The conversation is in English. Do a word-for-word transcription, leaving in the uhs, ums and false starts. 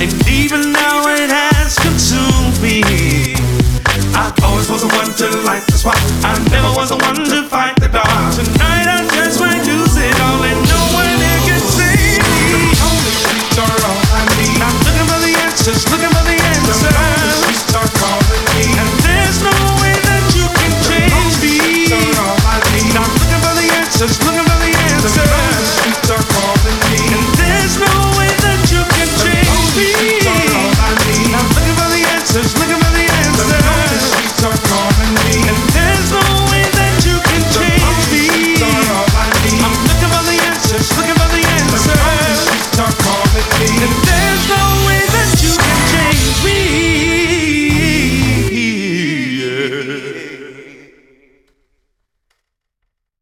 and even now it has consumed me. I always was the one to light the spot. I never was the one to